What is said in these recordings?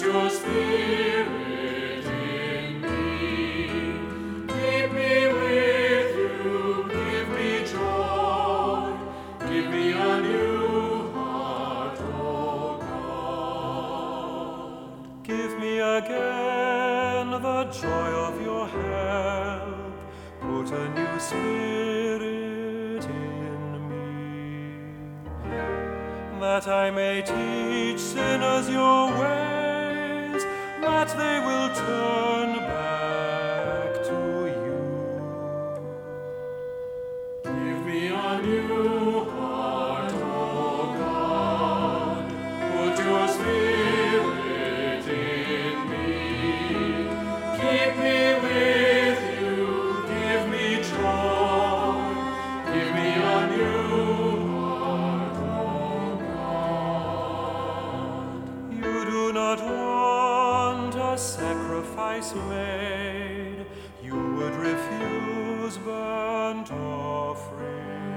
your spirit in me. Keep me with you, give me joy, give me a new heart, O God. Give me again the joy of your help, put a new spirit in me, that I may teach sinners your ways, that they will turn back to you. Give me a new heart, O God, put your spirit in me. Keep me with you, give me joy, give me a new heart, O God. You do not want a sacrifice made, you would refuse burnt offerings.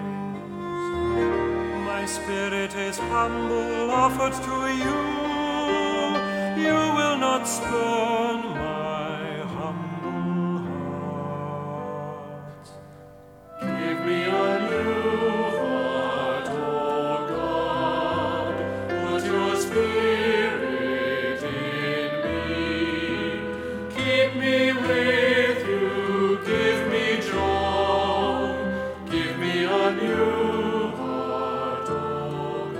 My spirit is humble, offered to you, you will not spurn my humble heart. Give me a new heart, O God, put your spirit in me. Keep me with you, give me joy, give me a new heart, O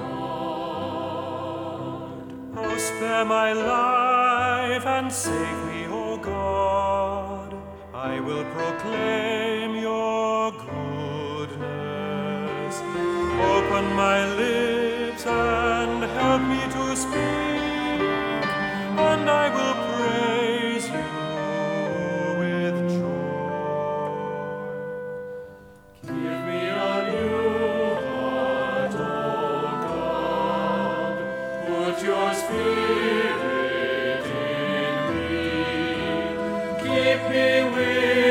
God. Oh, spare my life and save me, O God. I will proclaim your goodness. Open my lips and help me to speak, and I will praise you with joy. Give me a new heart, O God, put your spirit in me. Keep me with